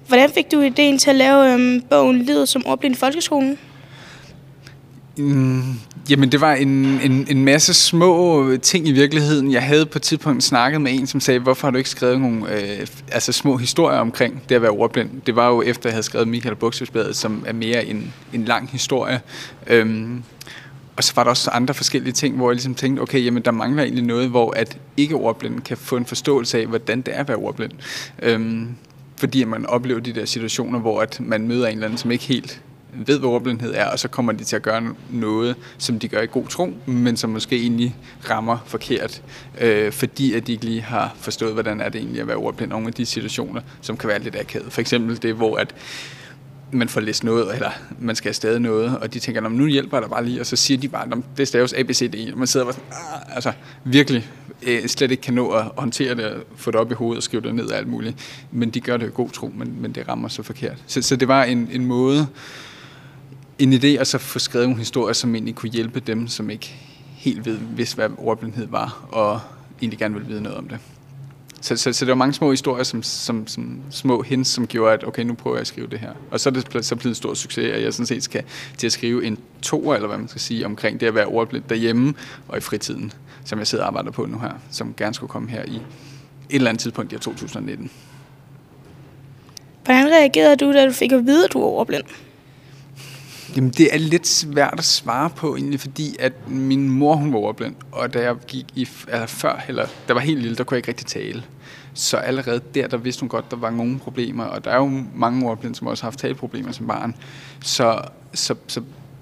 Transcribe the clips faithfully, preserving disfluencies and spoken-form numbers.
Hvordan fik du ideen til at lave øhm, bogen Livet som ordblind i folkeskolen? Mm, jamen, det var en, en, en masse små ting i virkeligheden. Jeg havde på et tidspunkt snakket med en, som sagde, hvorfor har du ikke skrevet nogle øh, altså små historier omkring det at være ordblind? Det var jo efter, jeg havde skrevet Michael Buxbødsbladet, som er mere en, en lang historie. Øhm, og så var der også andre forskellige ting, hvor jeg ligesom tænkte, okay, jamen der mangler egentlig noget, hvor at ikke ordblind kan få en forståelse af, hvordan det er at være ordblind. Øhm, fordi man oplever de der situationer, hvor at man møder en eller anden, som ikke helt ved, hvad ordblindhed er, og så kommer de til at gøre noget, som de gør i god tro, men som måske egentlig rammer forkert, øh, fordi at de ikke lige har forstået, hvordan er det egentlig at være ordblind. Nogle af de situationer, som kan være lidt akavet. For eksempel det, hvor at man får læst noget, eller man skal afsted noget, og de tænker, nu hjælper der bare lige, og så siger de bare, det staves A B C D E, og man sidder og sådan, altså virkelig øh, slet ikke kan nå at håndtere det, og få det op i hovedet og skrive det ned og alt muligt. Men de gør det i god tro, men, men det rammer så forkert. Så, så det var en, en måde, en idé, at så få skrevet nogle historier, som egentlig kunne hjælpe dem, som ikke helt ved, vidste, hvad ordblindhed var, og egentlig gerne ville vide noget om det. Så, så, så der var mange små historier, som, som, som små hints, som gjorde, at okay, nu prøver jeg at skrive det her. Og så er det så blevet en stor succes, at jeg sådan set skal til at skrive en toer, eller hvad man skal sige, omkring det at være ordblind derhjemme og i fritiden, som jeg sidder og arbejder på nu her, som gerne skulle komme her i et eller andet tidspunkt i to tusind nitten. Hvordan reagerede du, da du fik at vide, at du var ordblind? Jamen, det er lidt svært at svare på, egentlig, fordi at min mor, hun var ordblind, og da jeg gik i, eller før, eller der var helt lille, der kunne jeg ikke rigtig tale. Så allerede der, der vidste hun godt, der var nogle problemer, og der er jo mange ordblinde, som også har haft taleproblemer som barn. Så, så, så,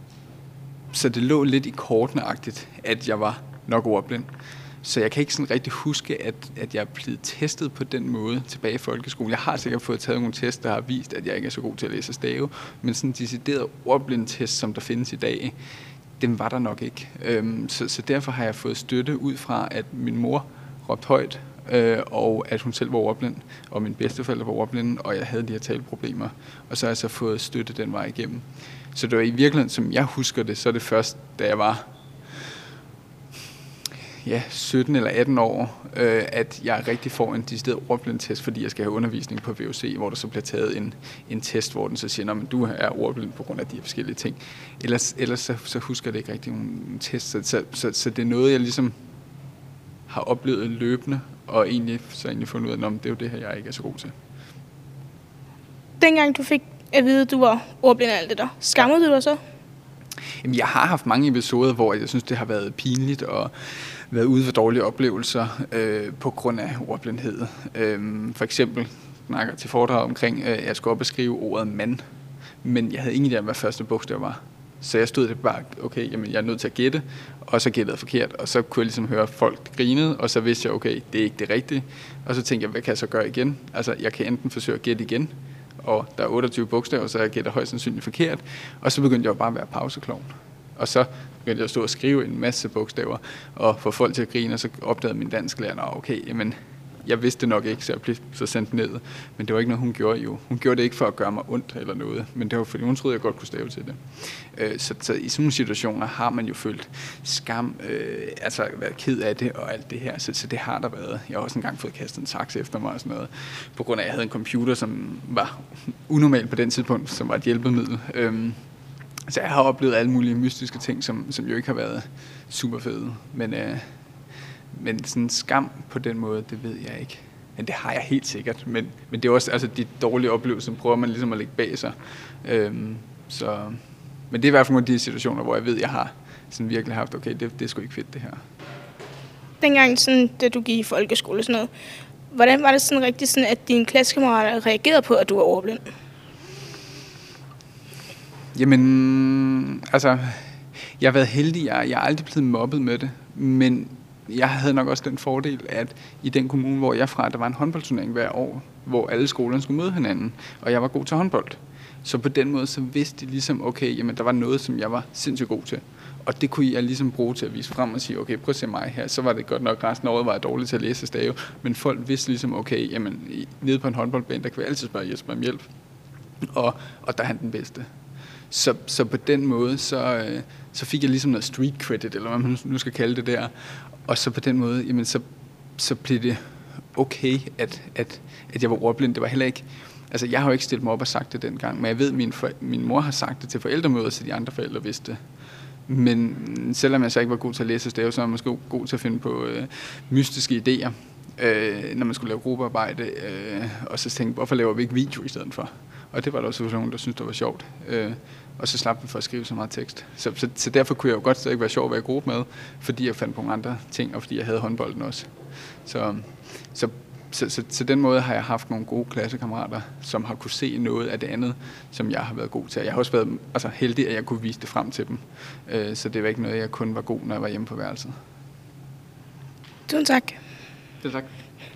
så det lå lidt i kortene-agtigt, at jeg var nok ordblind. Så jeg kan ikke sådan rigtig huske, at, at jeg er blevet testet på den måde tilbage i folkeskolen. Jeg har sikkert fået taget nogle tests, der har vist, at jeg ikke er så god til at læse og stave, men sådan en decideret ordblindtest, som der findes i dag, den var der nok ikke. Øhm, så, så derfor har jeg fået støtte ud fra, at min mor råbte højt, øh, og at hun selv var ordblind, og min bedsteforældre var ordblinde, og jeg havde de her taleproblemer. Og så har jeg så fået støtte den vej igennem. Så det var i virkeligheden, som jeg husker det, så er det først, da jeg var ja, sytten eller atten år, øh, at jeg rigtig får en decideret ordblindtest, fordi jeg skal have undervisning på V U C, hvor der så bliver taget en, en test, hvor den så siger, at du er ordblind på grund af de her forskellige ting. Ellers, ellers så, så husker jeg det ikke rigtig en test. Så, så, så, så det er noget, jeg ligesom har oplevet løbende, og egentlig så egentlig fundet ud af, at det er jo det her, jeg ikke er så god til. Dengang du fik at vide, at du var ordblind og alt det der, skammede du dig så? Jamen, jeg har haft mange episoder, hvor jeg synes, det har været pinligt og været ude for dårlige oplevelser øh, på grund af ordblindhed. Øh, for eksempel snakker til foredrag omkring, øh, at jeg skulle op og skrive ordet mand, men jeg havde ingen idé om, hvad første bogstav var. Så jeg stod det bare, okay, jamen, jeg er nødt til at gætte, og så gættede jeg forkert, og så kunne jeg ligesom høre folk grinede, og så vidste jeg, okay, det er ikke det rigtige. Og så tænkte jeg, hvad kan jeg så gøre igen? Altså, jeg kan enten forsøge at gætte igen, og der er otteogtyve bogstaver, så jeg gætter højst sandsynligt forkert, og så begyndte jeg bare at være pauseklovn. Og så begyndte jeg at stå og skrive en masse bogstaver, og få folk til at grine, og så opdagede min dansklærer, at okay, jamen, jeg vidste det nok ikke, så jeg blev så sendt ned. Men det var ikke noget, hun gjorde jo. Hun gjorde det ikke for at gøre mig ondt eller noget, men det var fordi, hun troede, jeg godt kunne stave til det. Så, så i sådan nogle situationer har man jo følt skam, øh, altså været ked af det og alt det her, så, så det har der været. Jeg har også engang fået kastet en saks efter mig og sådan noget, på grund af, at jeg havde en computer, som var unormal på den tidspunkt, som var et hjælpemiddel. Øhm, så jeg har oplevet alle mulige mystiske ting, som, som jo ikke har været super fede, men... Øh, Men sådan en skam på den måde, det ved jeg ikke. Men det har jeg helt sikkert. Men, men det er også, altså de dårlige oplevelser, prøver man ligesom at lægge bag sig. Øhm, så, men det er i hvert fald nogle af de situationer, hvor jeg ved, jeg har sådan virkelig haft, okay, det, det er sgu ikke fedt det her. Dengang, sådan, da du gik i folkeskole og sådan noget, hvordan var det sådan rigtigt, sådan, at dine klassekammerater reagerede på, at du var ordblind? Jamen, altså, jeg har været heldig. Jeg, jeg er aldrig blevet mobbet med det, men jeg havde nok også den fordel, at i den kommune, hvor jeg er fra, der var en håndboldturnering hver år, hvor alle skolerne skulle møde hinanden, og jeg var god til håndbold. Så på den måde, så vidste de ligesom, okay, jamen der var noget, som jeg var sindssygt god til. Og det kunne jeg ligesom bruge til at vise frem og sige, okay, prøv at se mig her. Så var det godt nok, resten af året var jeg dårlig til at læse og stave. Men folk vidste ligesom, okay, jamen nede på en håndboldbane, der kan vi altid spørge Jesper om hjælp. Og, og der er han den bedste. Så, så på den måde, så, øh, så fik jeg ligesom noget street credit, eller hvad man nu skal kalde det der. Og så på den måde, jamen så, så blev det okay, at, at, at jeg var ordblind. Det var heller ikke, Altså, jeg har jo ikke stillet mig op og sagt det dengang, men jeg ved, at min, for, min mor har sagt det til forældremøder, så de andre forældre vidste det. Men selvom jeg så ikke var god til at læse og stave, så var jeg måske god til at finde på øh, mystiske idéer, øh, når man skulle lave gruppearbejde, øh, og så tænkte, hvorfor laver vi ikke video i stedet for? Og det var der også nogen, der syntes, det var sjovt. Øh, og så slap vi for at skrive så meget tekst. Så, så, så derfor kunne jeg jo godt stadig være sjov at være i gruppe med, fordi jeg fandt på nogle andre ting, og fordi jeg havde håndbolden også. Så, så, så, så, så den måde har jeg haft nogle gode klassekammerater, som har kunne se noget af det andet, som jeg har været god til. Jeg har også været altså, heldig, at jeg kunne vise det frem til dem. Øh, så det var ikke noget, jeg kun var god, når jeg var hjemme på værelset. Tusind tak. Det tak.